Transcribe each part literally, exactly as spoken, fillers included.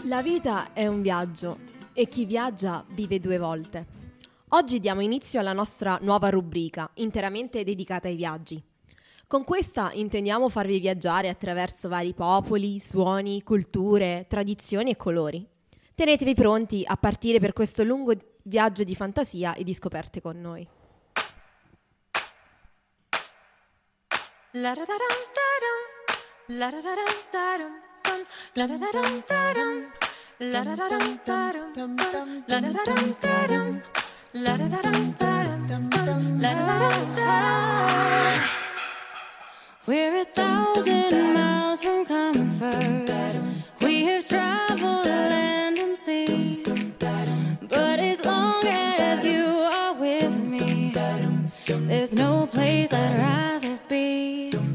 La vita è un viaggio e chi viaggia vive due volte. Oggi diamo inizio alla nostra nuova rubrica, interamente dedicata ai viaggi. Con questa intendiamo farvi viaggiare attraverso vari popoli, suoni, culture, tradizioni e colori. Tenetevi pronti a partire per questo lungo viaggio di fantasia e di scoperte con noi. La da da dum, la da da dum, la da da dum, la da da dum, la da da dum, la da da dum, la da da dum. We're a thousand miles from comfort. We have traveled land and sea, but as long as you are with me, there's no place I'd rather be.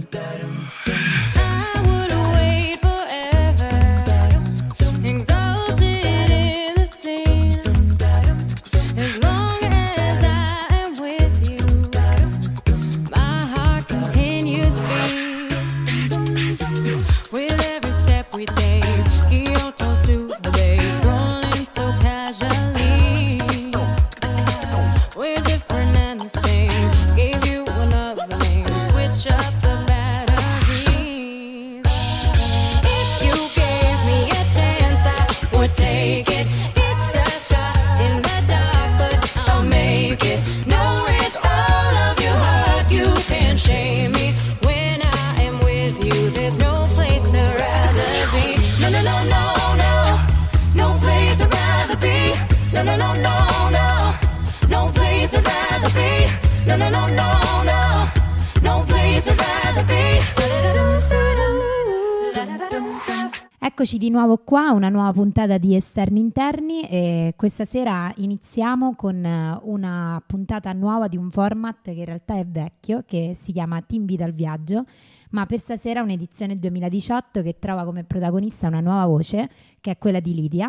Eccoci di nuovo qua, una nuova puntata di Esterni Interni e questa sera iniziamo con una puntata nuova di un format che in realtà è vecchio, che si chiama Ti invito al viaggio, ma per stasera un'edizione duemiladiciotto che trova come protagonista una nuova voce, che è quella di Lidia,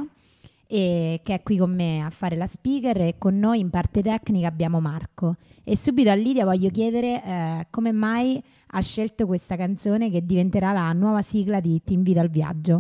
e che è qui con me a fare la speaker, e con noi in parte tecnica abbiamo Marco. E subito a Lidia voglio chiedere eh, come mai ha scelto questa canzone che diventerà la nuova sigla di Ti invito al viaggio.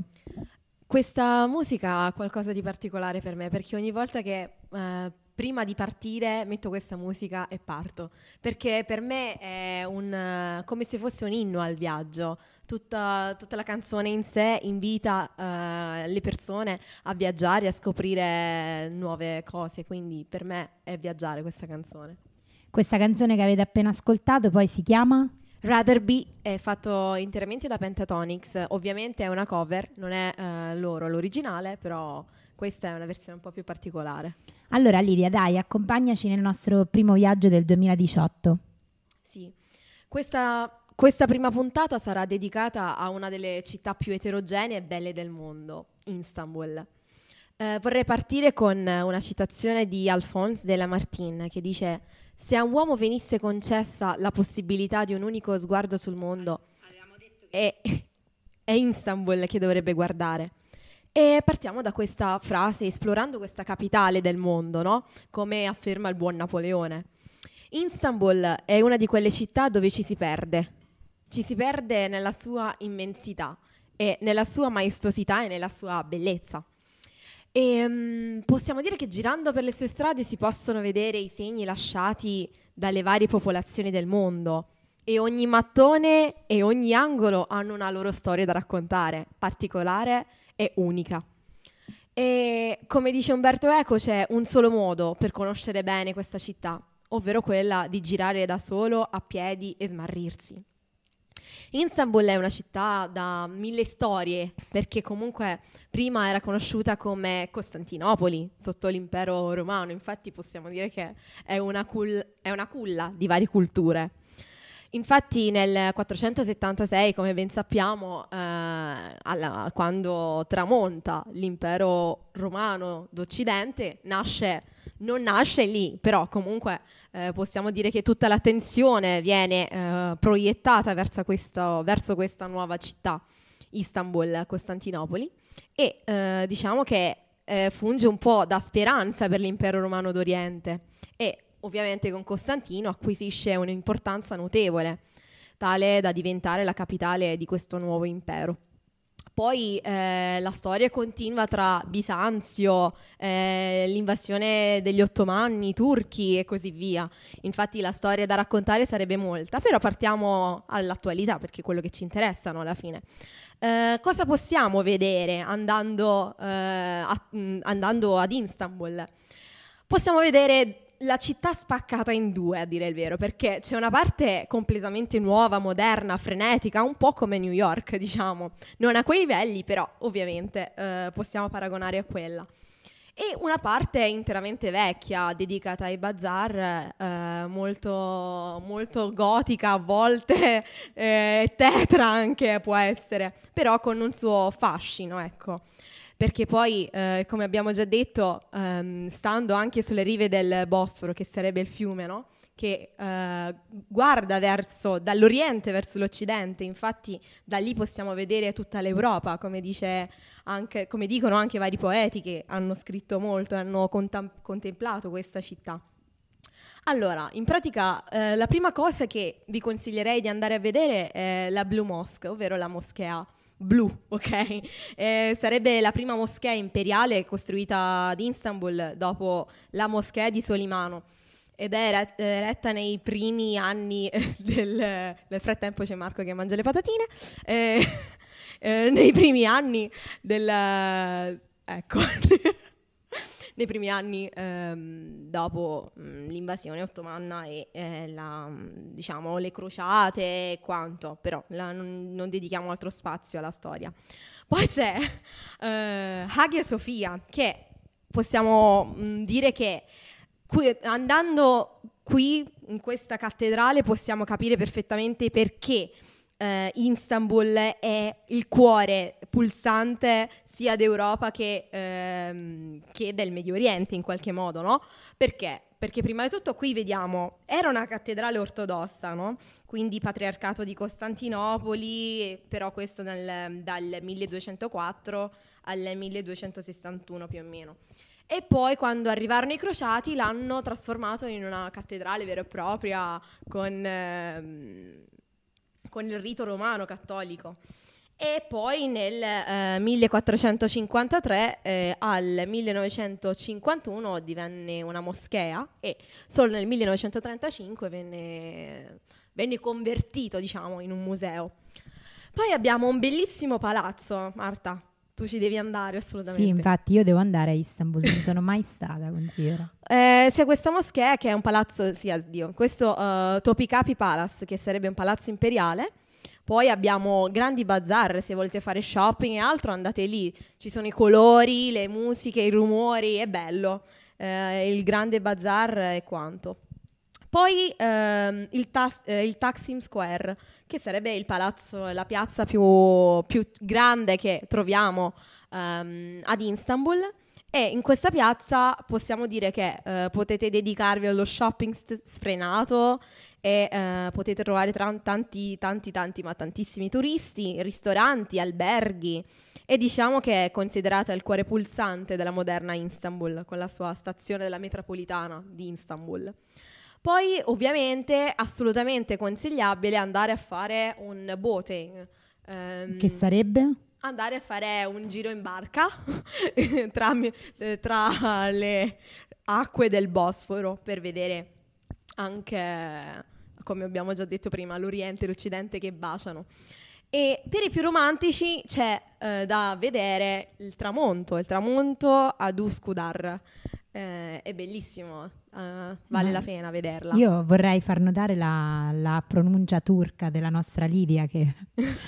Questa musica ha qualcosa di particolare per me, perché ogni volta che eh, prima di partire metto questa musica e parto, perché per me è un, come se fosse un inno al viaggio. Tutta, tutta la canzone in sé invita uh, le persone a viaggiare, a scoprire nuove cose, quindi per me è viaggiare questa canzone. Questa canzone che avete appena ascoltato poi si chiama? Rather Be, è fatto interamente da Pentatonix, ovviamente è una cover, non è uh, loro l'originale, però questa è una versione un po' più particolare. Allora Lidia, dai, accompagnaci nel nostro primo viaggio del duemiladiciotto. Sì, questa... Questa prima puntata sarà dedicata a una delle città più eterogenee e belle del mondo, Istanbul. Eh, vorrei partire con una citazione di Alphonse de Lamartine che dice: se a un uomo venisse concessa la possibilità di un unico sguardo sul mondo, è, è Istanbul che dovrebbe guardare. E partiamo da questa frase, esplorando questa capitale del mondo, no? Come afferma il buon Napoleone. Istanbul è una di quelle città dove ci si perde. Ci si perde nella sua immensità e nella sua maestosità e nella sua bellezza. E um, possiamo dire che girando per le sue strade si possono vedere i segni lasciati dalle varie popolazioni del mondo, e ogni mattone e ogni angolo hanno una loro storia da raccontare, particolare e unica. E come dice Umberto Eco, c'è un solo modo per conoscere bene questa città, ovvero quella di girare da solo a piedi e smarrirsi. Istanbul è una città da mille storie, perché comunque prima era conosciuta come Costantinopoli sotto l'impero romano, infatti possiamo dire che è una, cul- è una culla di varie culture. Infatti nel quattrocentosettantasei, come ben sappiamo, eh, alla, quando tramonta l'impero romano d'Occidente, nasce, non nasce lì, però comunque eh, possiamo dire che tutta l'attenzione viene eh, proiettata verso, questo, verso questa nuova città, Istanbul, Costantinopoli, e eh, diciamo che eh, funge un po' da speranza per l'impero romano d'Oriente, e ovviamente con Costantino acquisisce un'importanza notevole, tale da diventare la capitale di questo nuovo impero. Poi eh, la storia continua tra Bisanzio, eh, l'invasione degli ottomani, i turchi e così via. Infatti la storia da raccontare sarebbe molta, però partiamo all'attualità perché è quello che ci interessa, no, alla fine. Eh, cosa possiamo vedere andando, eh, a, mh, andando ad Istanbul? Possiamo vedere la città spaccata in due, a dire il vero, perché c'è una parte completamente nuova, moderna, frenetica, un po' come New York, diciamo. Non a quei livelli, però ovviamente eh, possiamo paragonare a quella. E una parte interamente vecchia, dedicata ai bazar, eh, molto, molto gotica a volte, eh, tetra anche può essere, però con un suo fascino, ecco. Perché poi, eh, come abbiamo già detto, ehm, stando anche sulle rive del Bosforo, che sarebbe il fiume, no? Che eh, guarda verso, dall'oriente verso l'occidente, infatti da lì possiamo vedere tutta l'Europa, come, dice anche, come dicono anche vari poeti che hanno scritto molto e hanno contem- contemplato questa città. Allora, in pratica, eh, la prima cosa che vi consiglierei di andare a vedere è la Blue Mosque, ovvero la moschea blu, ok? Eh, sarebbe la prima moschea imperiale costruita ad Istanbul dopo la moschea di Solimano ed è ret- eretta nei primi anni del... Nel frattempo c'è Marco che mangia le patatine. Eh, eh, nei primi anni del... Ecco... nei primi anni ehm, dopo mh, l'invasione ottomana e eh, la, diciamo, le crociate e quanto, però la, non, non dedichiamo altro spazio alla storia. Poi c'è eh, Hagia Sophia, che possiamo mh, dire che qui, andando qui in questa cattedrale possiamo capire perfettamente perché Uh, Istanbul è il cuore pulsante sia d'Europa che, ehm, che del Medio Oriente in qualche modo, no? Perché? Perché prima di tutto qui vediamo, era una cattedrale ortodossa, no? Quindi patriarcato di Costantinopoli, però questo nel, dal milleduecentoquattro al milleduecentosessantuno più o meno. E poi quando arrivarono i crociati l'hanno trasformato in una cattedrale vera e propria con... Ehm, con il rito romano cattolico. E poi nel eh, millequattrocentocinquantatré eh, al millenovecentocinquantuno divenne una moschea e solo nel millenovecentotrentacinque venne, venne convertito, diciamo, in un museo. Poi abbiamo un bellissimo palazzo, Marta. Tu ci devi andare assolutamente. Sì, infatti io devo andare a Istanbul, non sono mai stata, considero. Eh, c'è questa moschea che è un palazzo, sì, addio, questo uh, Topkapi Palace, che sarebbe un palazzo imperiale. Poi abbiamo grandi bazar, se volete fare shopping e altro andate lì. Ci sono i colori, le musiche, i rumori, è bello. Eh, il grande bazar e quanto. Poi ehm, il, tas- eh, il Taksim Square, che sarebbe il palazzo, la piazza più, più grande che troviamo ehm, ad Istanbul. E in questa piazza possiamo dire che eh, potete dedicarvi allo shopping st- sfrenato e eh, potete trovare tra- tanti, tanti, tanti, ma tantissimi turisti, ristoranti, alberghi. E diciamo che è considerata il cuore pulsante della moderna Istanbul, con la sua stazione della metropolitana di Istanbul. Poi ovviamente assolutamente consigliabile andare a fare un boating. Um, che sarebbe? Andare a fare un giro in barca tra, tra le acque del Bosforo per vedere anche, come abbiamo già detto prima, l'Oriente e l'Occidente che baciano. E per i più romantici c'è eh, da vedere il tramonto, il tramonto ad Üsküdar. Eh, è bellissimo, uh, vale mm. la pena vederla. Io vorrei far notare la, la pronuncia turca della nostra Lidia che,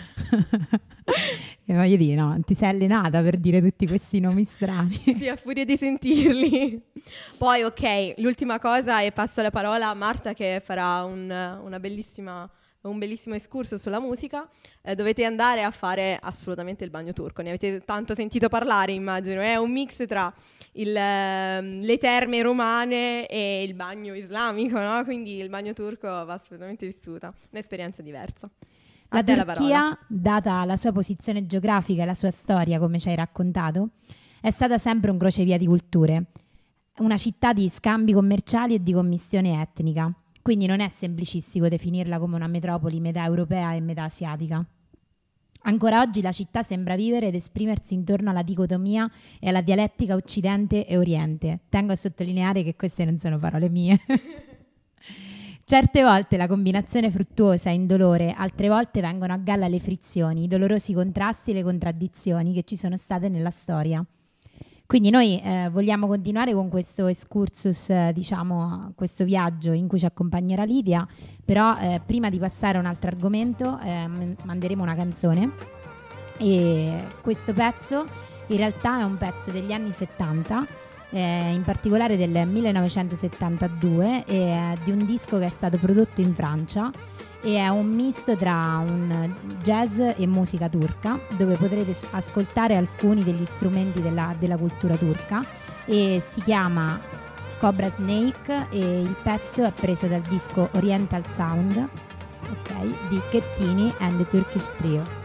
che voglio dire, no, ti sei allenata per dire tutti questi nomi strani. Sì, a furia di sentirli. Poi ok, l'ultima cosa e passo la parola a Marta che farà un, una bellissima... un bellissimo escurso sulla musica. Eh, dovete andare a fare assolutamente il bagno turco, ne avete tanto sentito parlare, immagino, è un mix tra il, uh, le terme romane e il bagno islamico, no? Quindi il bagno turco va assolutamente vissuta, un'esperienza diversa. La Turchia, la data la sua posizione geografica e la sua storia, come ci hai raccontato, è stata sempre un crocevia di culture, una città di scambi commerciali e di commistione etnica. Quindi non è semplicistico definirla come una metropoli metà europea e metà asiatica. Ancora oggi la città sembra vivere ed esprimersi intorno alla dicotomia e alla dialettica Occidente e Oriente. Tengo a sottolineare che queste non sono parole mie. Certe volte la combinazione fruttuosa è indolore, altre volte vengono a galla le frizioni, i dolorosi contrasti e le contraddizioni che ci sono state nella storia. Quindi noi eh, vogliamo continuare con questo excursus, eh, diciamo, questo viaggio in cui ci accompagnerà Livia, però eh, prima di passare a un altro argomento eh, manderemo una canzone e questo pezzo in realtà è un pezzo degli anni settanta, eh, in particolare del millenovecentosettantadue, e è di un disco che è stato prodotto in Francia e è un misto tra un jazz e musica turca, dove potrete ascoltare alcuni degli strumenti della, della cultura turca, e si chiama Cobra Snake e il pezzo è preso dal disco Oriental Sound, ok, di Chettini and the Turkish Trio.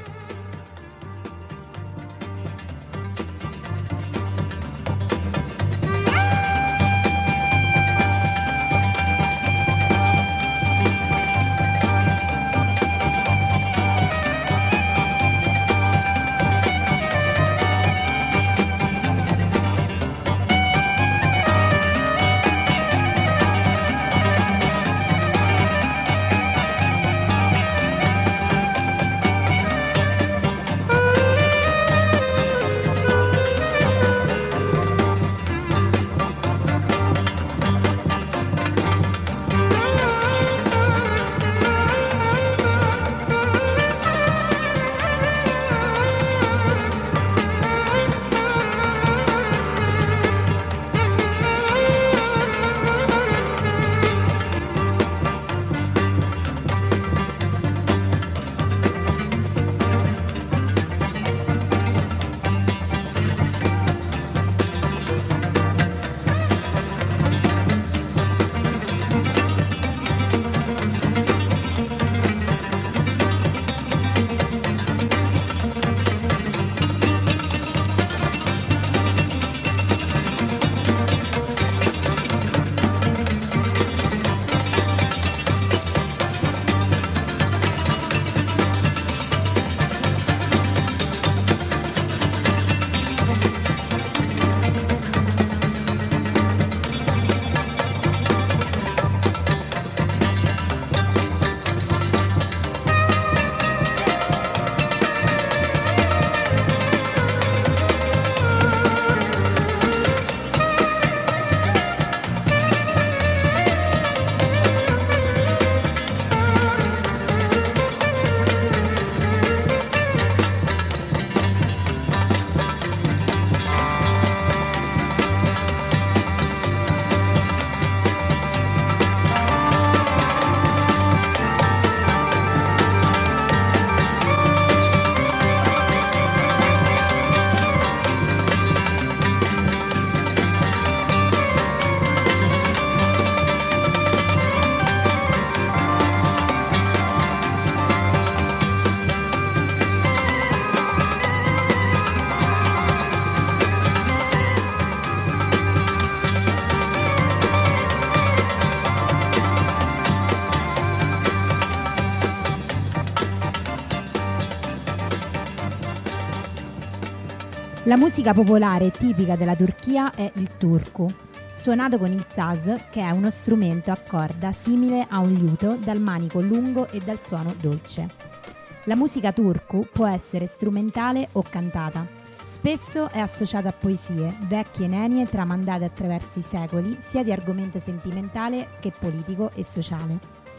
La musica popolare tipica della Turchia è il turku, suonato con il saz, che è uno strumento a corda simile a un liuto dal manico lungo e dal suono dolce. La musica turku può essere strumentale o cantata. Spesso è associata a poesie, vecchie nenie tramandate attraverso i secoli, sia di argomento sentimentale che politico e sociale.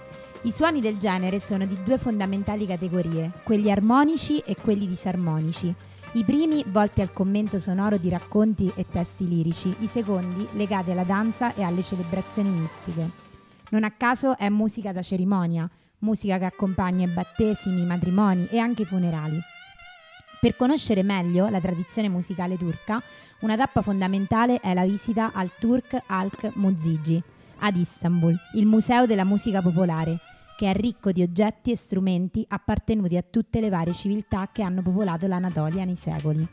I suoni del genere sono di due fondamentali categorie, quelli armonici e quelli disarmonici. I primi volti al commento sonoro di racconti e testi lirici, i secondi legati alla danza e alle celebrazioni mistiche. Non a caso è musica da cerimonia, musica che accompagna i battesimi, i matrimoni e anche i funerali. Per conoscere meglio la tradizione musicale turca, una tappa fondamentale è la visita al Turk Halk Muzici, ad Istanbul, il museo della musica popolare, che è ricco di oggetti e strumenti appartenuti a tutte le varie civiltà che hanno popolato l'Anatolia nei secoli.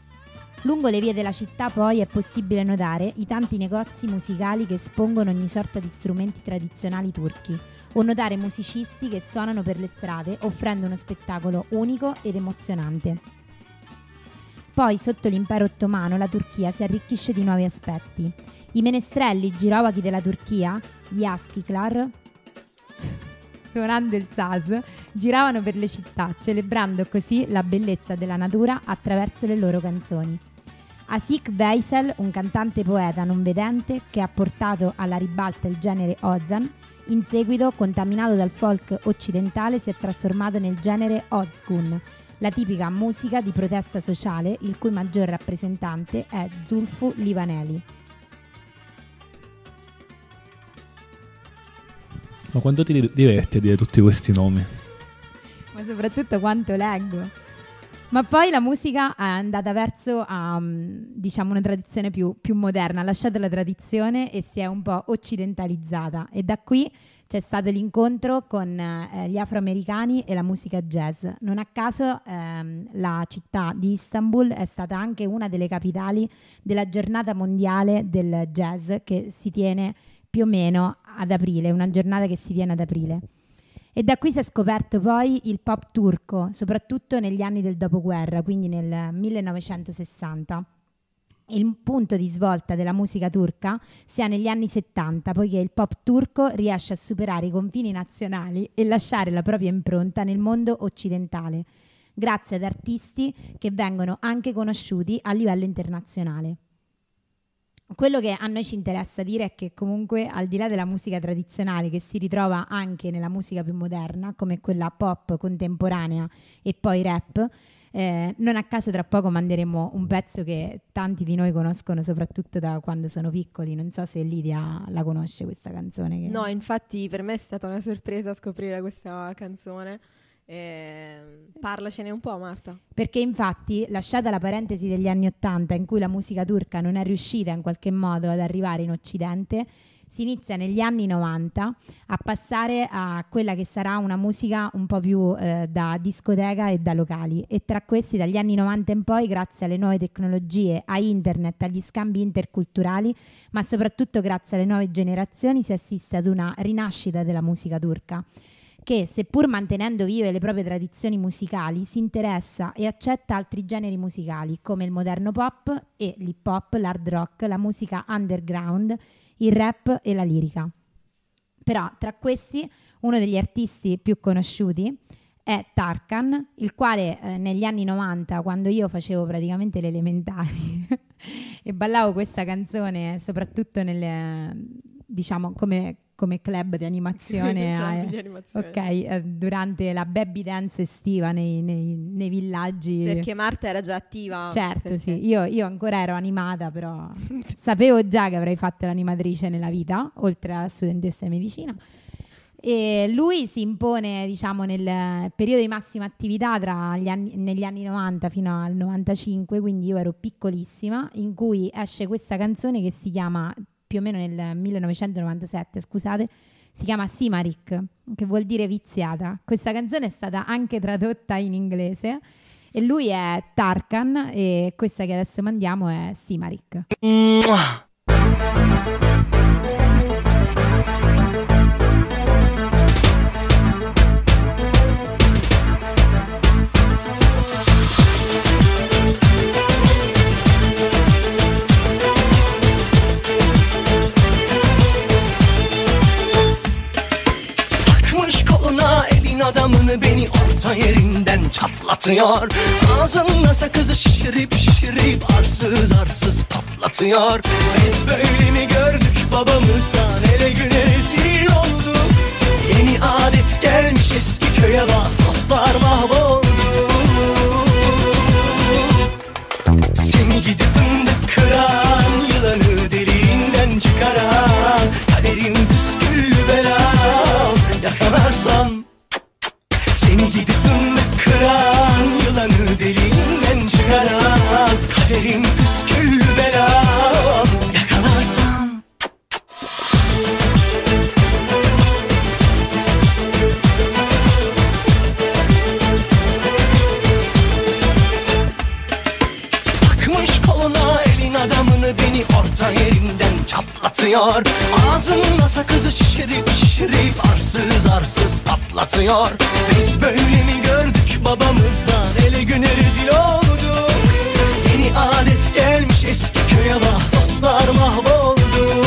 Lungo le vie della città poi è possibile notare i tanti negozi musicali che espongono ogni sorta di strumenti tradizionali turchi, o notare musicisti che suonano per le strade offrendo uno spettacolo unico ed emozionante. Poi, sotto l'impero ottomano, la Turchia si arricchisce di nuovi aspetti. I menestrelli girovaghi della Turchia, gli Askiklar, suonando il saz, giravano per le città, celebrando così la bellezza della natura attraverso le loro canzoni. Asik Veysel, un cantante poeta non vedente che ha portato alla ribalta il genere Ozan, in seguito, contaminato dal folk occidentale, si è trasformato nel genere Ozgun, la tipica musica di protesta sociale, il cui maggior rappresentante è Zulfu Livaneli. Ma quando ti diverti a dire tutti questi nomi? Ma soprattutto quanto leggo. Ma poi la musica è andata verso um, diciamo una tradizione più, più moderna, ha lasciato la tradizione e si è un po' occidentalizzata, e da qui c'è stato l'incontro con eh, gli afroamericani e la musica jazz. Non a caso ehm, la città di Istanbul è stata anche una delle capitali della giornata mondiale del jazz, che si tiene più o meno ad aprile, una giornata che si tiene ad aprile. E da qui si è scoperto poi il pop turco, soprattutto negli anni del dopoguerra, quindi nel millenovecentosessanta. Il punto di svolta della musica turca si ha negli anni settanta, poiché il pop turco riesce a superare i confini nazionali e lasciare la propria impronta nel mondo occidentale, grazie ad artisti che vengono anche conosciuti a livello internazionale. Quello che a noi ci interessa dire è che comunque, al di là della musica tradizionale, che si ritrova anche nella musica più moderna, come quella pop contemporanea e poi rap, eh, non a caso tra poco manderemo un pezzo che tanti di noi conoscono soprattutto da quando sono piccoli. Non so se Lidia la conosce questa canzone. Che... No, infatti per me è stata una sorpresa scoprire questa canzone. Eh, parlacene un po', Marta. Perché infatti, lasciata la parentesi degli anni Ottanta in cui la musica turca non è riuscita in qualche modo ad arrivare in Occidente, si inizia negli anni novanta a passare a quella che sarà una musica un po' più eh, da discoteca e da locali, e tra questi dagli anni novanta in poi, grazie alle nuove tecnologie, a internet, agli scambi interculturali, ma soprattutto grazie alle nuove generazioni, si assiste ad una rinascita della musica turca, che, seppur mantenendo vive le proprie tradizioni musicali, si interessa e accetta altri generi musicali come il moderno pop e l'hip hop, l'hard rock, la musica underground, il rap e la lirica. Però tra questi uno degli artisti più conosciuti è Tarkan, il quale eh, negli anni novanta, quando io facevo praticamente le elementari e ballavo questa canzone soprattutto nelle, diciamo, come come club di animazione, club eh, di animazione. ok, eh, durante la baby dance estiva nei, nei, nei villaggi. Perché Marta era già attiva. Certo, perché... sì, io, io ancora ero animata, però sapevo già che avrei fatto l'animatrice nella vita, oltre alla studentessa di medicina. E lui si impone, diciamo, nel periodo di massima attività tra gli anni, negli anni novanta fino al novantacinque, quindi io ero piccolissima, in cui esce questa canzone che si chiama, più o meno nel millenovecentonovantasette, scusate, si chiama Simarik, che vuol dire viziata. Questa canzone è stata anche tradotta in inglese e lui è Tarkan e questa che adesso mandiamo è Simarik. Adamını beni orta yerinden çatlatıyor. Ağzında sakızı şişirip şişirip arsız arsız patlatıyor. Biz böyle mi gördük babamızdan, ele güne rezil olduk. Yeni adet gelmiş eski köye bak, dostlar mahvoldu. Seni gidip fındık kıran, yılanı deliğinden çıkaran, kaderim püsküllü belam yakalarsan. Seni gidip fındık kıran, yılanı deliğinden çıkaran, kaderim püsküllü belam yakalarsam. Takmış koluna elin adamını, beni orta yerinden çatlatıyor. Ağzında sakızı şişirip şişirip arsız arsız patlatıyor. Biz böyle mi gördük babamızdan, ele güne rezil olduk. Yeni adet gelmiş eski köye, bak dostlar mahvoldu.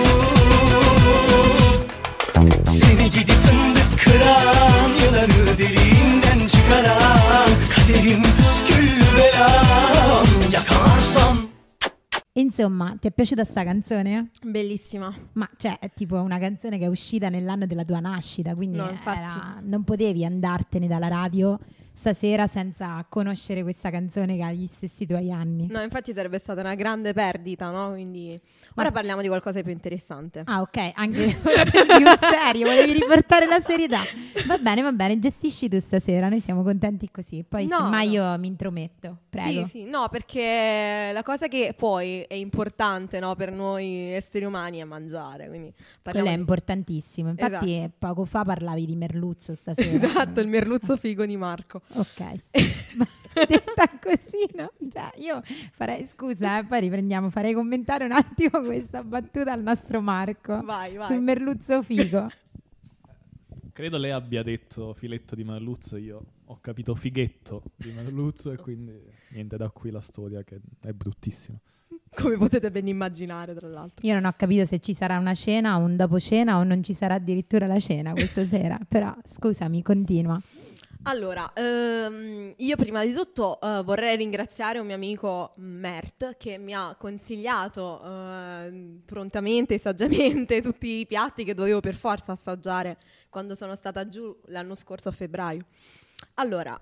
Seni gidip fındık kıran, yılanı deliğinden çıkaran, kaderim püsküllü belam, yakalarsam. Insomma, ti è piaciuta sta canzone? Bellissima. Ma cioè, è tipo una canzone che è uscita nell'anno della tua nascita, quindi No, infatti. era- non potevi andartene dalla radio stasera senza conoscere questa canzone che ha gli stessi tuoi anni. No, infatti sarebbe stata una grande perdita, no? Quindi ora Ma- parliamo di qualcosa di più interessante. Ah, ok, anche più serio, volevi riportare la serietà. Va bene, va bene, gestisci tu stasera, noi siamo contenti così. Poi No, semmai no. io mi intrometto, prego. Sì, sì, no, perché la cosa che poi è importante, no, per noi esseri umani è mangiare, quindi Quello parliamo è di- importantissimo. Infatti Esatto. poco fa parlavi di merluzzo stasera. Esatto, il merluzzo figo di Marco. Ok. Ma detta così, no? Cioè, io farei, scusa, eh, poi riprendiamo, farei commentare un attimo questa battuta al nostro Marco Vai, vai. sul merluzzo figo. Credo lei abbia detto filetto di merluzzo, io ho capito fighetto di merluzzo e quindi niente, da qui la storia che è bruttissima. Come potete ben immaginare, tra l'altro. Io non ho capito se ci sarà una cena, un dopo cena o non ci sarà addirittura la cena questa sera, però scusami, continua. Allora, ehm, io prima di tutto eh, vorrei ringraziare un mio amico Mert che mi ha consigliato eh, prontamente e saggiamente tutti i piatti che dovevo per forza assaggiare quando sono stata giù l'anno scorso a febbraio. Allora,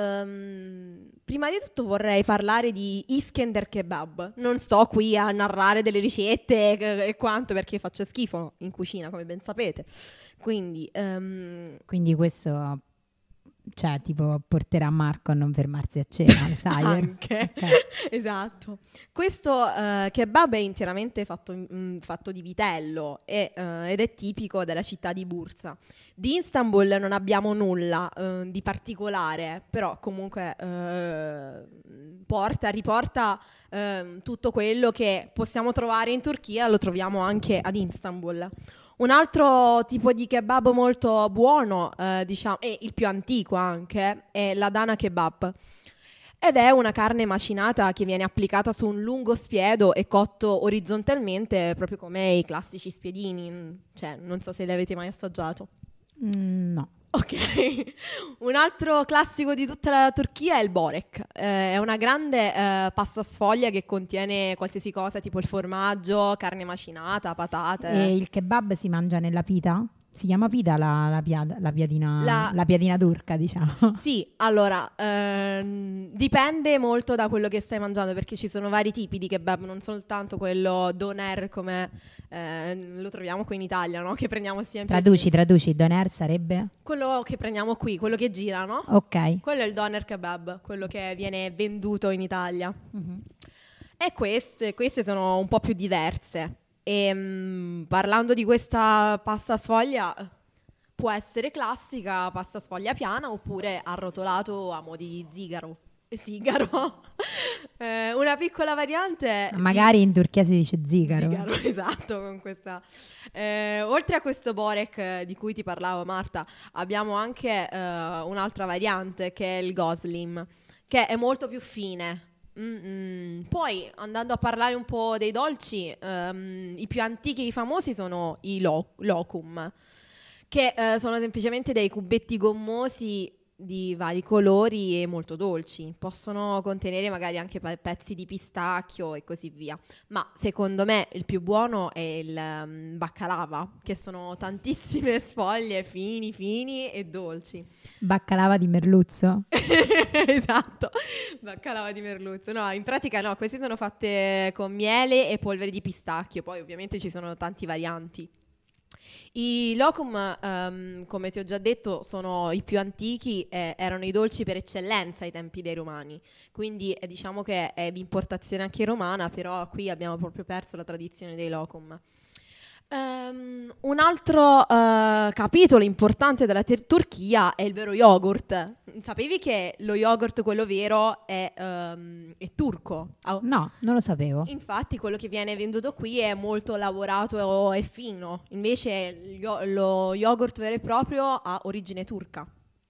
ehm, prima di tutto vorrei parlare di Iskender Kebab. Non sto qui a narrare delle ricette e, e quanto, perché faccio schifo in cucina, come ben sapete. Quindi, ehm, Quindi questo, cioè, tipo, porterà Marco a non fermarsi a cena, lo sai? vero? anche, Ok. esatto. Questo eh, kebab è interamente fatto, mm, fatto di vitello e, eh, ed è tipico della città di Bursa. Di Istanbul non abbiamo nulla eh, di particolare, però comunque eh, porta, riporta eh, tutto quello che possiamo trovare in Turchia, lo troviamo anche ad Istanbul. Un altro tipo di kebab molto buono, eh, diciamo, e il più antico anche, è l'Adana kebab. Ed è una carne macinata che viene applicata su un lungo spiedo e cotto orizzontalmente, proprio come i classici spiedini. Cioè, non so se li avete mai assaggiato. Mm, no. Ok, un altro classico di tutta la Turchia è il börek. Eh, è una grande eh, pasta sfoglia che contiene qualsiasi cosa, tipo il formaggio, carne macinata, patate. E il kebab si mangia nella pita? Si chiama pita la, la, pia- la piadina, La- la piadina turca, diciamo. Sì, allora, ehm, dipende molto da quello che stai mangiando, perché ci sono vari tipi di kebab, non soltanto quello doner come eh, lo troviamo qui in Italia, no? Che prendiamo sempre. Traduci, traduci, doner sarebbe? Quello che prendiamo qui, quello che gira, no? Ok. Quello è il doner kebab, quello che viene venduto in Italia. Mhm. E queste, queste sono un po' più diverse. E mm, parlando di questa pasta sfoglia, può essere classica, pasta sfoglia piana, oppure arrotolato a mo' di zigaro. Sigaro. Eh, una piccola variante. di- Magari in Turchia si dice zigaro. Zigaro, esatto, con questa. Eh, oltre a questo börek eh, di cui ti parlavo, Marta, abbiamo anche eh, un'altra variante che è il goslim, che è molto più fine. Mm-mm. Poi, andando a parlare un po' dei dolci, ehm, i più antichi e i famosi sono i lo- locum, che eh, sono semplicemente dei cubetti gommosi di vari colori e molto dolci. Possono contenere magari anche pe- pezzi di pistacchio e così via. Ma secondo me il più buono è il um, baccalava, che sono tantissime sfoglie fini, fini e dolci. Baccalava di merluzzo. Esatto, baccalava di merluzzo. No, in pratica no, queste sono fatte con miele e polvere di pistacchio. Poi ovviamente ci sono tanti varianti. I locum, ehm, come ti ho già detto, sono i più antichi, eh, erano i dolci per eccellenza ai tempi dei romani, quindi eh, diciamo che è di importazione anche romana, però qui abbiamo proprio perso la tradizione dei locum. Ehm, un altro eh, capitolo importante della ter- Turchia è il vero yogurt. sapevi che lo yogurt, quello vero, è, um, è turco? Oh. No, non lo sapevo. Infatti quello che viene venduto qui è molto lavorato e fino, invece lo, lo yogurt vero e proprio ha origine turca.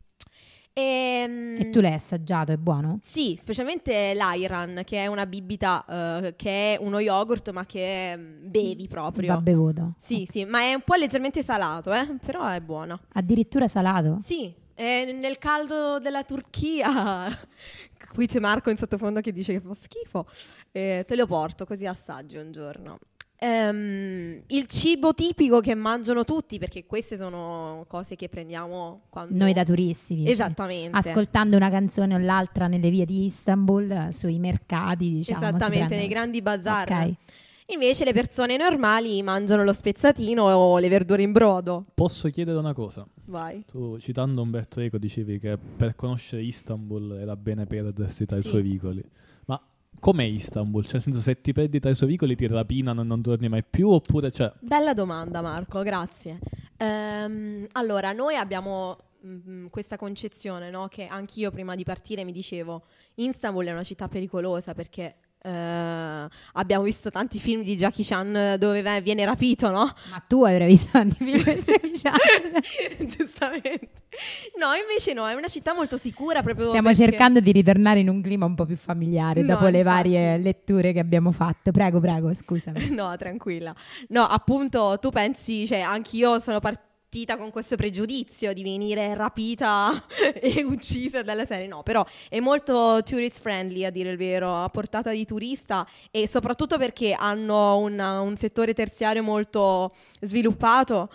E, e tu l'hai assaggiato, è buono? Sì, specialmente l'Ayran, che è una bibita, uh, che è uno yogurt ma che bevi proprio. Va bevuto. Sì, okay. sì, ma è un po' leggermente salato, eh? Però è buono. Addirittura salato? Sì, è nel caldo della Turchia. Qui c'è Marco in sottofondo che dice che fa schifo. Eh, te lo porto così assaggi un giorno. Um, il cibo tipico che mangiano tutti, perché queste sono cose che prendiamo quando... noi da turisti, dici. Esattamente, ascoltando una canzone o l'altra nelle vie di Istanbul, sui mercati, diciamo, esattamente, nei grandi bazar. Okay. Invece le persone normali mangiano lo spezzatino o le verdure in brodo. Posso chiedere una cosa? Vai. Tu, citando Umberto Eco, dicevi che per conoscere Istanbul era bene perdersi tra Sì. i suoi vicoli. Ma com'è Istanbul? Cioè, nel senso, se ti perdi tra i suoi vicoli ti rapinano e non torni mai più, oppure cioè... Bella domanda, Marco, grazie. Ehm, allora, noi abbiamo mh, questa concezione, no? Che anch'io prima di partire mi dicevo, Istanbul è una città pericolosa perché Uh, abbiamo visto tanti film di Jackie Chan dove v- viene rapito, no? Ma tu avrai visto tanti film di Jackie Chan. Giustamente. No, invece no, è una città molto sicura proprio Stiamo perché... cercando di ritornare in un clima un po' più familiare No, dopo le infatti. varie letture che abbiamo fatto. Prego, prego, scusami. No, tranquilla. No, appunto, tu pensi, cioè, anch'io sono partita con questo pregiudizio di venire rapita e uccisa dalla serie, no, però è molto tourist friendly, a dire il vero, a portata di turista, e soprattutto perché hanno una, un settore terziario molto sviluppato.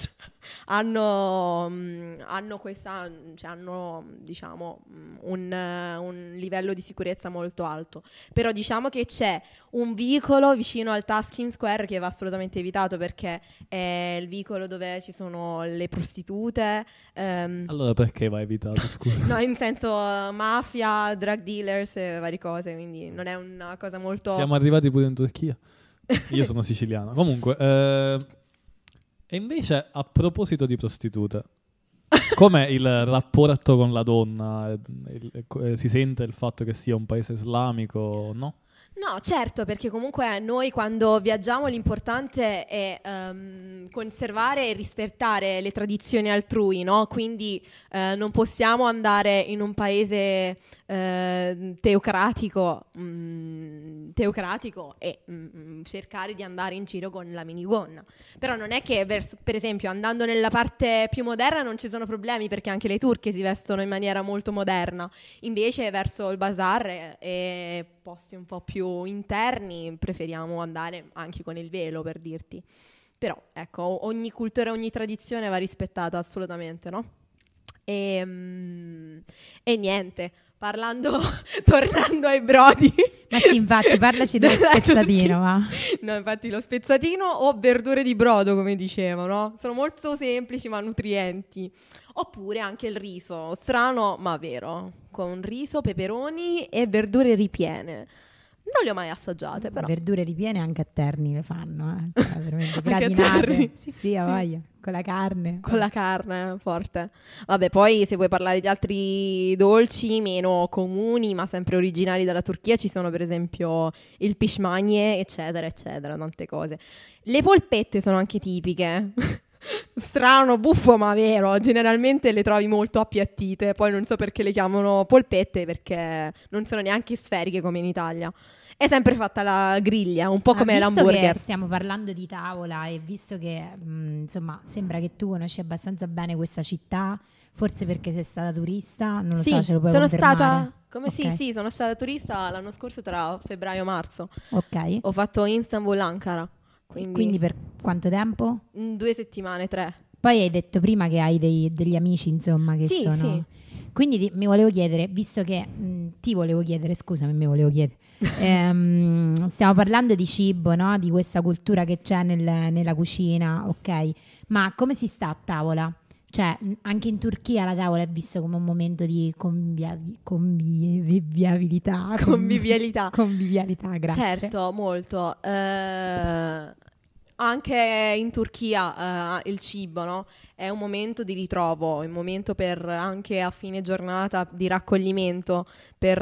Hanno, mh, hanno questa, cioè hanno diciamo un, un livello di sicurezza molto alto, però diciamo che c'è un vicolo vicino al Taksim Square che va assolutamente evitato perché è il vicolo dove ci sono le prostitute. ehm, Allora perché va evitato, scusa? no, in senso uh, mafia, drug dealers e varie cose, quindi non è una cosa molto... Siamo arrivati pure in Turchia. Io sono siciliano. Comunque, eh, e invece a proposito di prostitute, com'è il rapporto con la donna? Il- il- eh, si sente il fatto che sia un paese islamico, no? No, certo, perché comunque noi quando viaggiamo l'importante è ehm, conservare e rispettare le tradizioni altrui, no? Quindi eh, non possiamo andare in un paese eh, teocratico, mm, teocratico e mm, cercare di andare in giro con la minigonna. Però non è che, verso, per esempio, andando nella parte più moderna non ci sono problemi perché anche le turche si vestono in maniera molto moderna. Invece verso il bazar e, e posti un po' più interni preferiamo andare anche con il velo, per dirti. Però ecco, ogni cultura, ogni tradizione va rispettata assolutamente, no? E, mm, e niente, parlando, tornando ai brodi. Ma sì, infatti, parlaci dello della spezzatino, Turchia. va. No, infatti lo spezzatino o verdure di brodo, come dicevo, no? Sono molto semplici ma nutrienti. Oppure anche il riso, strano ma vero, con riso, peperoni e verdure ripiene. Non le ho mai assaggiate, però. Verdure ripiene anche a Terni le fanno, eh. Cioè, veramente Anche a Terni? gradinate. Sì, sì, a voglia. Con la carne. Con la carne, forte. Vabbè, poi se vuoi parlare di altri dolci meno comuni, ma sempre originali dalla Turchia, ci sono per esempio il pishmanie, eccetera, eccetera, tante cose. Le polpette sono anche tipiche. Strano, buffo, ma vero. Generalmente le trovi molto appiattite. Poi non so perché le chiamano polpette, perché non sono neanche sferiche come in Italia. È sempre fatta la griglia, un po' Ah, come visto l'hamburger. che stiamo parlando di tavola e visto che mh, insomma sembra che tu conosci abbastanza bene questa città, forse perché sei stata turista, non lo Sì, so, ce lo puoi sono confermare? stata come sì, Ok. sì, sono stata turista l'anno scorso tra febbraio e marzo. Ok. Ho fatto Istanbul, Ankara. Quindi, Quindi per quanto tempo? mm, due settimane, tre. Poi hai detto prima che hai dei- degli amici, insomma, che Sì, sono... sì. Quindi ti- mi volevo chiedere, visto che mh, ti volevo chiedere, scusami, mi volevo chiedere, ehm, stiamo parlando di cibo, no? Di questa cultura che c'è nel- nella cucina, ok? Ma come si sta a tavola? Cioè, mh, anche in Turchia la tavola è vista come un momento di convivi- convivialità. Convivialità. Convivialità, grazie. Certo, molto. Eh, anche in Turchia uh, il cibo, no? È un momento di ritrovo, un momento per anche a fine giornata di raccoglimento per...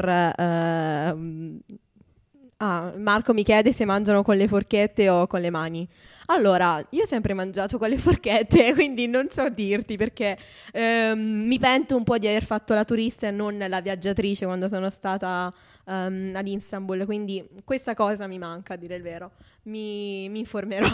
Uh, ah, Marco mi chiede se mangiano con le forchette o con le mani. Allora, io ho sempre mangiato con le forchette, quindi non so dirti perché ehm, mi pento un po' di aver fatto la turista e non la viaggiatrice quando sono stata um, ad Istanbul, quindi questa cosa mi manca, a dire il vero. Mi, mi informerò.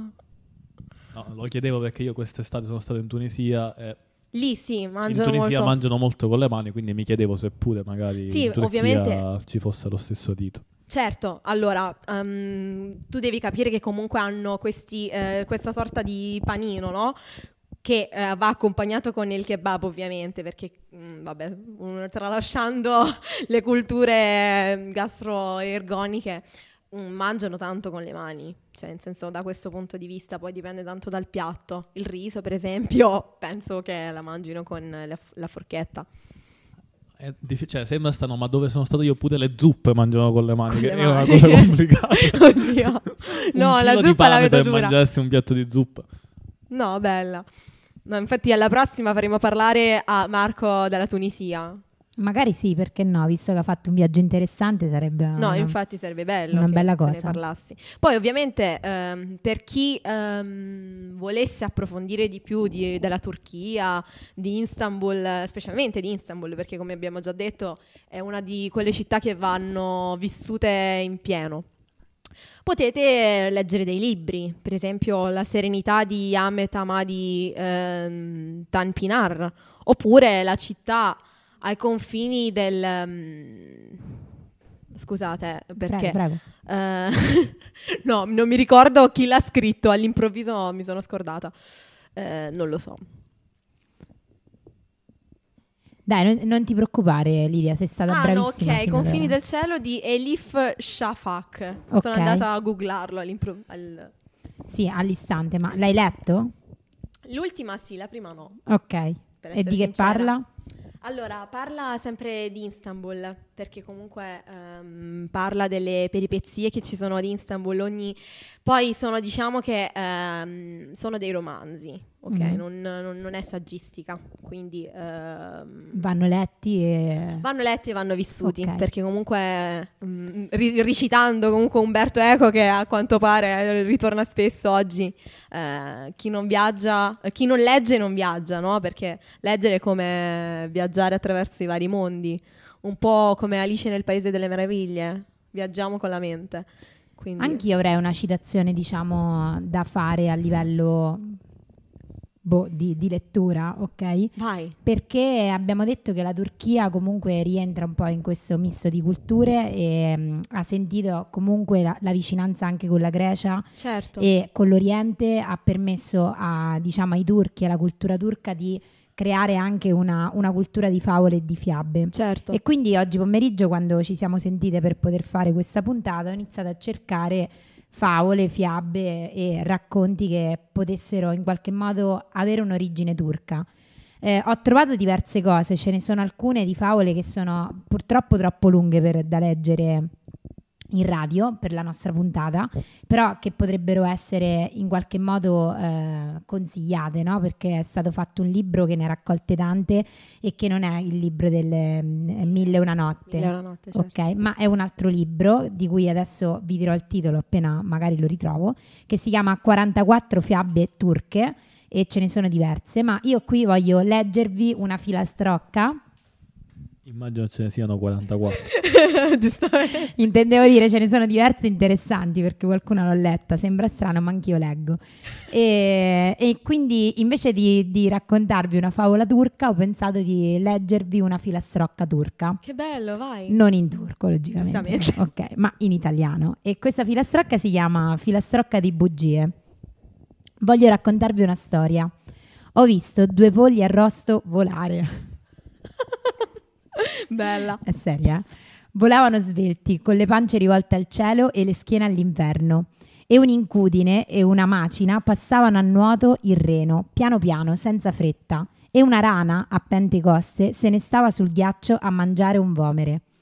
No, lo chiedevo perché io quest'estate sono stato in Tunisia e lì sì, mangiano in Tunisia molto. mangiano molto con le mani, quindi mi chiedevo se pure magari Sì, in Turchia ovviamente. ci fosse lo stesso dito. Certo, allora, um, tu devi capire che comunque hanno questi, eh, questa sorta di panino, no? Che eh, va accompagnato con il kebab, ovviamente, perché, mh, vabbè, um, tralasciando le culture gastroergoniche, um, mangiano tanto con le mani, cioè, nel senso, da questo punto di vista poi dipende tanto dal piatto. Il riso, per esempio, penso che la mangino con la, la forchetta. È diffi- cioè, sembra strano, ma dove sono stato io pure le zuppe mangiano con le mani, Con che le è una mani. cosa complicata. Oddio. No, un la chilo di zuppa la pane vedo per dura. mangiarsi un piatto di zuppa. No, bella. No, infatti alla prossima faremo parlare a Marco dalla Tunisia. Magari sì, perché no, visto che ha fatto un viaggio interessante sarebbe No, una, infatti sarebbe bello una che bella ce ne cosa. parlassi. Poi ovviamente ehm, per chi ehm, volesse approfondire di più di- della Turchia, di Istanbul, specialmente di Istanbul, perché come abbiamo già detto è una di quelle città che vanno vissute in pieno. Potete leggere dei libri, per esempio La serenità di Ahmet Hamadi ehm, Tanpınar, oppure La città ai confini del... um, scusate, perché... Prego, prego. eh, no, non mi ricordo chi l'ha scritto, all'improvviso mi sono scordata. Eh, non lo so. Dai, non, non ti preoccupare Lidia, sei stata Ah, no, bravissima. ok, fino Confini ad ora. del cielo di Elif Shafak. Ok. Sono andata a googlarlo all'impro- al... Sì, all'istante, ma l'hai letto? L'ultima sì, la prima no. Ok. Per E essere di che sincera. parla? Allora, parla sempre di Istanbul, perché comunque ehm, parla delle peripezie che ci sono ad Istanbul. Ogni... Poi sono, diciamo che ehm, sono dei romanzi, ok? Mhm. Non, non- non è saggistica, quindi ehm, Vanno letti e... vanno letti e vanno vissuti, Ok. perché comunque mm, ri- recitando comunque Umberto Eco, che a quanto pare ritorna spesso oggi, eh, chi non viaggia, eh, chi non legge non viaggia, no? Perché leggere è come viaggiare attraverso i vari mondi, un po' come Alice nel Paese delle Meraviglie, viaggiamo con la mente. Quindi... Anch'io avrei una citazione, diciamo, da fare a livello boh, di, di lettura, ok? Vai. Perché abbiamo detto che la Turchia comunque rientra un po' in questo misto di culture e mh, ha sentito comunque la, la vicinanza anche con la Grecia Certo. e con l'Oriente, ha permesso a, diciamo, ai turchi, alla cultura turca di creare anche una, una cultura di favole e di fiabe. Certo. E quindi oggi pomeriggio, quando ci siamo sentite per poter fare questa puntata, ho iniziato a cercare favole, fiabe e racconti che potessero in qualche modo avere un'origine turca. Eh, ho trovato diverse cose, ce ne sono alcune di favole che sono purtroppo troppo lunghe per, da leggere in radio per la nostra puntata, però che potrebbero essere in qualche modo eh, consigliate, no? Perché è stato fatto un libro che ne ha raccolte tante e che non è il libro delle mm, Mille e una notte, Mille e una notte, certo. ok? Ma è un altro libro di cui adesso vi dirò il titolo appena magari lo ritrovo, che si chiama quarantaquattro fiabe turche e ce ne sono diverse, ma io qui voglio leggervi una filastrocca. Immagino ce ne siano quarantaquattro. Giustamente. Intendevo dire, ce ne sono diverse interessanti perché qualcuna l'ho letta, sembra strano ma anch'io leggo. E, e quindi invece di, di raccontarvi una favola turca ho pensato di leggervi una filastrocca turca. Che bello, vai. Non in turco, logicamente. Giustamente. Ok, ma in italiano. E questa filastrocca si chiama Filastrocca di bugie. Voglio raccontarvi una storia. Ho visto due polli arrosto volare. Bella. È seria, eh? Volavano svelti, con le pance rivolte al cielo e le schiene all'inverno. E un'incudine e una macina passavano a nuoto il Reno, piano piano, senza fretta. E una rana, a Pentecoste, se ne stava sul ghiaccio a mangiare un vomere.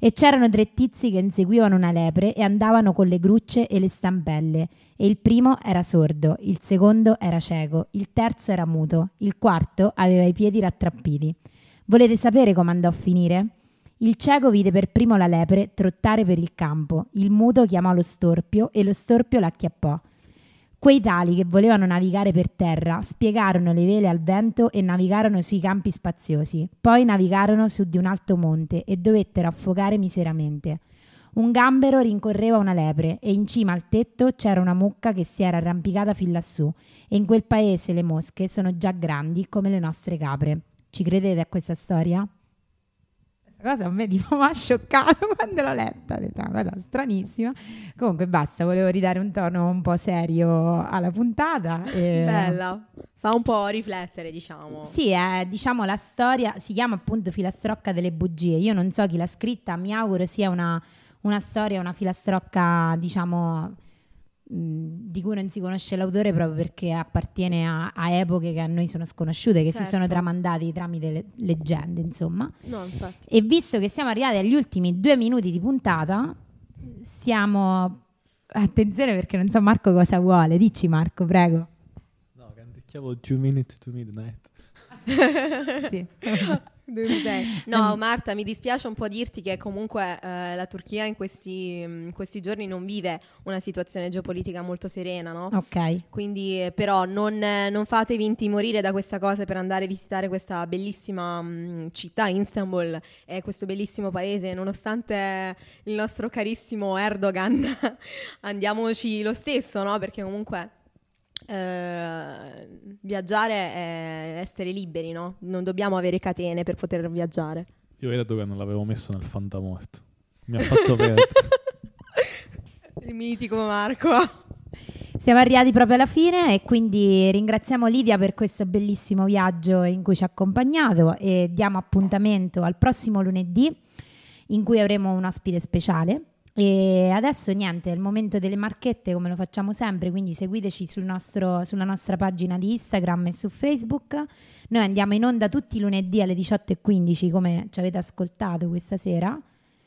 E c'erano tre tizi che inseguivano una lepre e andavano con le grucce e le stampelle. E il primo era sordo, il secondo era cieco, il terzo era muto, il quarto aveva i piedi rattrappiti. Volete sapere come andò a finire? Il cieco vide per primo la lepre trottare per il campo, il muto chiamò lo storpio e lo storpio l'acchiappò. Quei tali che volevano navigare per terra spiegarono le vele al vento e navigarono sui campi spaziosi. Poi navigarono su di un alto monte e dovettero affogare miseramente. Un gambero rincorreva una lepre e in cima al tetto c'era una mucca che si era arrampicata fin lassù e in quel paese le mosche sono già grandi come le nostre capre. Ci credete a questa storia? Cosa a me tipo mi ha scioccato quando l'ho letta, ho detto una cosa stranissima. Comunque basta, volevo ridare un tono un po' serio alla puntata. E... Bella, fa un po' riflettere, diciamo. Sì, è, diciamo la storia si chiama appunto Filastrocca delle bugie. Io non so chi l'ha scritta, mi auguro sia una, una storia, una filastrocca, diciamo, di cui non si conosce l'autore proprio perché appartiene a, a epoche che a noi sono sconosciute, che certo. si sono tramandati tramite le leggende, insomma. No, infatti. E visto che siamo arrivati agli ultimi due minuti di puntata, siamo... Attenzione perché non so Marco cosa vuole. Dici Marco, prego. No, canticchiavo Two Minutes to Midnight. Sì. No, Marta, mi dispiace un po' dirti che comunque eh, la Turchia in questi, in questi giorni non vive una situazione geopolitica molto serena, no? Ok. Quindi eh, però non, eh, non fatevi intimorire da questa cosa per andare a visitare questa bellissima mh, città, Istanbul, e questo bellissimo paese, nonostante il nostro carissimo Erdogan. Andiamoci lo stesso, no? Perché comunque... Uh, viaggiare è essere liberi, no? Non dobbiamo avere catene per poter viaggiare. Io Erdogan non l'avevo messo nel fantamorto. Mi ha fatto perdere. Il mitico Marco. Siamo arrivati proprio alla fine e quindi ringraziamo Lidia per questo bellissimo viaggio in cui ci ha accompagnato e diamo appuntamento al prossimo lunedì in cui avremo un ospite speciale. E adesso niente, è il momento delle marchette come lo facciamo sempre, quindi seguiteci sul nostro, sulla nostra pagina di Instagram e su Facebook. Noi andiamo in onda tutti i lunedì alle diciotto e quindici come ci avete ascoltato questa sera.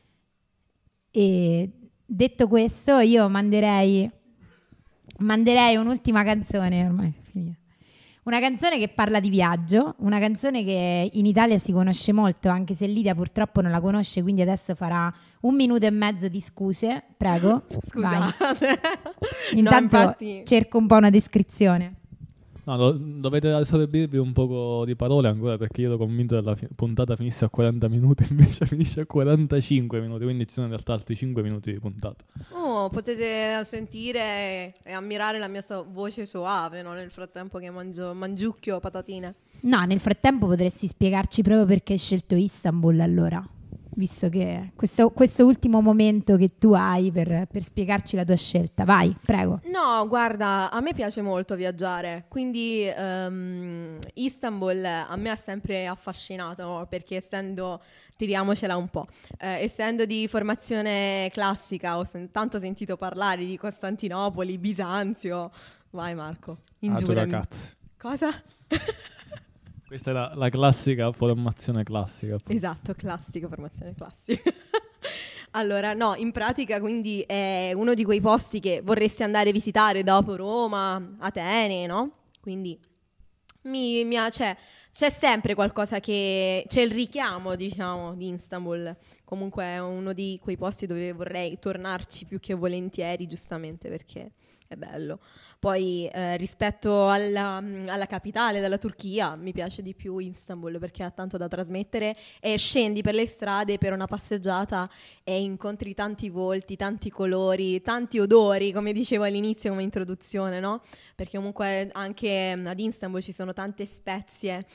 E detto questo io manderei manderei un'ultima canzone, ormai è finita. Una canzone che parla di viaggio, una canzone che in Italia si conosce molto, anche se Lidia purtroppo non la conosce, quindi adesso farà un minuto e mezzo di scuse. Prego. Scusate. Intanto no, infatti... cerco un po' una descrizione. No, do- dovete assorbirvi un poco di parole ancora perché io ero convinto che la fi- puntata finisse a quaranta minuti, invece finisce a quarantacinque minuti, quindi ci sono in realtà altri cinque minuti di puntata. Oh, potete sentire e ammirare la mia so- voce soave, no? Nel frattempo che mangio mangiucchio patatine. No, nel frattempo potresti spiegarci proprio perché hai scelto Istanbul allora, visto che questo, questo ultimo momento che tu hai per, per spiegarci la tua scelta. Vai, prego. No, guarda, a me piace molto viaggiare, quindi um, Istanbul a me ha sempre affascinato, no? Perché essendo, tiriamocela un po', eh, essendo di formazione classica ho sen- tanto sentito parlare di Costantinopoli, Bisanzio. Vai Marco, ingiurami. Ah, cazzo. Cosa? Questa è la, la classica formazione classica. Esatto, classica, formazione classica. Allora, no, in pratica quindi è uno di quei posti che vorresti andare a visitare dopo Roma, Atene, no? Quindi mi, mi ha, c'è, c'è sempre qualcosa che... c'è il richiamo, diciamo, di Istanbul. Comunque è uno di quei posti dove vorrei tornarci più che volentieri, giustamente, perché è bello. Poi eh, rispetto alla, alla capitale della Turchia mi piace di più Istanbul perché ha tanto da trasmettere e scendi per le strade per una passeggiata e incontri tanti volti, tanti colori, tanti odori, come dicevo all'inizio come introduzione, no? Perché comunque anche ad Istanbul ci sono tante spezie,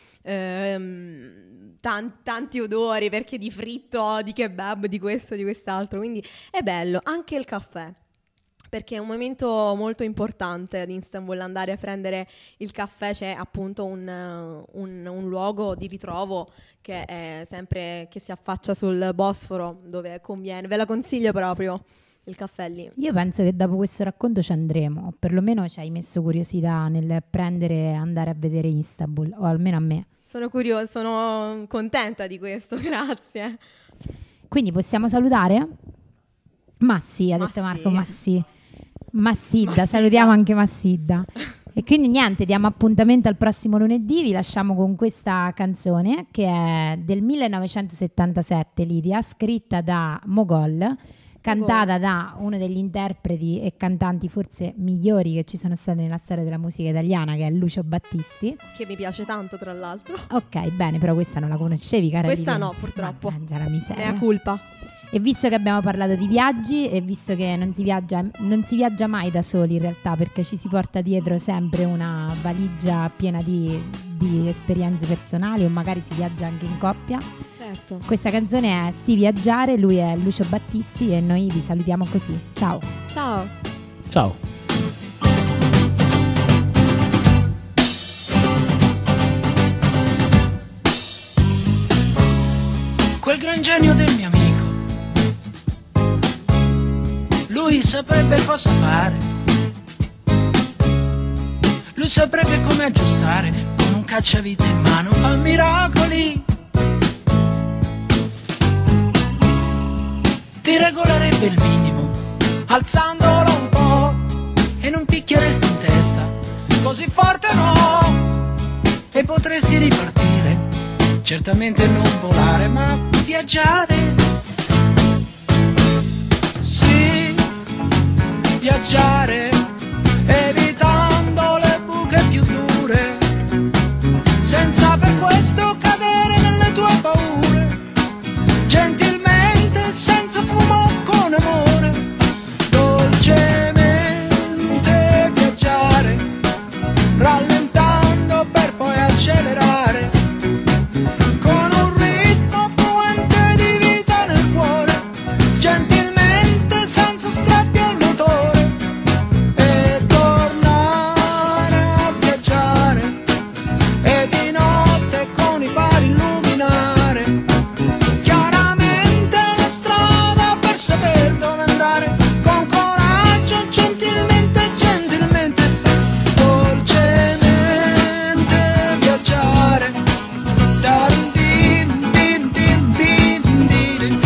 ehm, tan- tanti odori, perché di fritto, di kebab, di questo, di quest'altro, quindi è bello. Anche il caffè. Perché è un momento molto importante ad Istanbul andare a prendere il caffè, c'è appunto un, un, un luogo di ritrovo che è sempre che si affaccia sul Bosforo dove conviene, ve la consiglio proprio il caffè lì. Io penso che dopo questo racconto ci andremo, o perlomeno ci hai messo curiosità nel prendere e andare a vedere Istanbul, o almeno a me. Sono curiosa, sono contenta di questo, grazie. Quindi possiamo salutare? Ma sì, ha Ma detto sì. Marco, ma sì. Massidda, Massidda. salutiamo anche Massidda. E quindi niente, diamo appuntamento al prossimo lunedì, vi lasciamo con questa canzone che è del millenovecentosettantasette, Lidia, scritta da Mogol, cantata da uno degli interpreti e cantanti forse migliori che ci sono stati nella storia della musica italiana, che è Lucio Battisti. Che mi piace tanto, tra l'altro. Ok, bene, però questa non la conoscevi, cara Questa Livia? no, purtroppo. Mannaggia la miseria. Mea culpa. E visto che abbiamo parlato di viaggi e visto che non si viaggia, non si viaggia mai da soli in realtà, perché ci si porta dietro sempre una valigia piena di, di esperienze personali, o magari si viaggia anche in coppia. Certo. Questa canzone è Sì viaggiare, lui è Lucio Battisti e noi vi salutiamo così. Ciao. Ciao. Ciao. Quel gran genio del mio amico, lui saprebbe cosa fare, lui saprebbe come aggiustare con un cacciavite in mano, fa miracoli, ti regolerebbe il minimo alzandolo un po' e non picchieresti in testa così forte no, e potresti ripartire, certamente non volare ma viaggiare. Sì, viaggiare, evitando le buche più dure, senza per questo cadere nelle tue paure, gentilmente, senza fumo, con amore, dolcemente viaggiare, rallentando per poi accelerare, con un ritmo fluente di vita nel cuore, gentilmente, senza strappi al motore, e tornare a viaggiare, e di notte con i fari illuminare, chiaramente la strada per saper dove andare, con coraggio, gentilmente, gentilmente, dolcemente viaggiare. Darin din din din din din.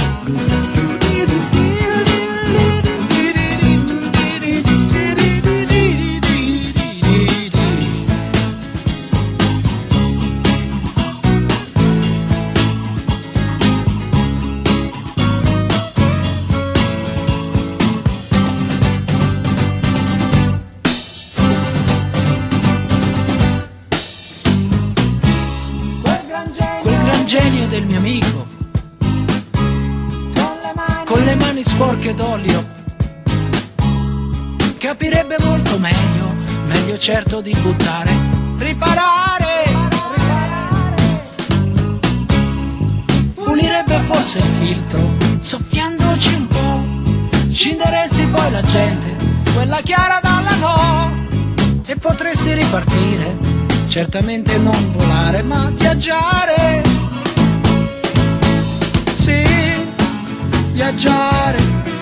Quel gran genio del mio amico, con le mani sporche d'olio, capirebbe molto meglio, meglio certo di buttare, riparare, pulirebbe forse il filtro, soffiandoci un po', scinderesti poi la gente, quella chiara dalla no, e potresti ripartire, certamente non volare ma viaggiare. Sì, viaggiare,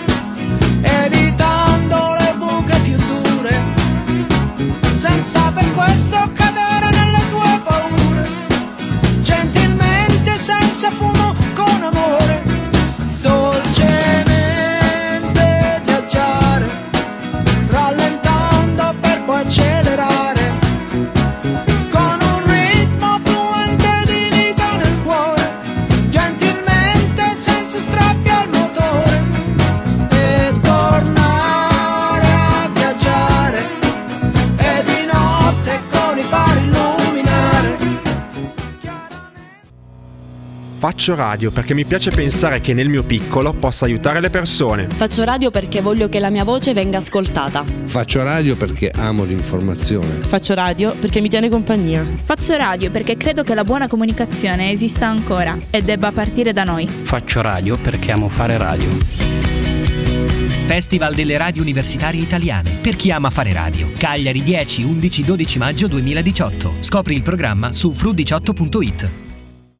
evitando le buche più dure, senza per questo cadere nelle tue paure, gentilmente, senza fumo, con amore, dolcemente viaggiare, rallentando per poi accelerare, con un ritmo fluente di vita nel cuore, gentilmente, senza strappi al motore, e tornare a viaggiare, e di notte con i fari illuminare. Faccio radio perché mi piace pensare che nel mio piccolo possa aiutare le persone. Faccio radio perché voglio che la mia voce venga ascoltata. Faccio radio perché amo l'informazione. Faccio radio perché mi tiene compagnia. Faccio radio perché credo che la buona comunicazione esista ancora e debba partire da noi. Faccio radio perché amo fare radio. Festival delle radio universitarie italiane. Per chi ama fare radio. Cagliari dieci, undici, dodici maggio duemiladiciotto. Scopri il programma su fru diciotto punto it.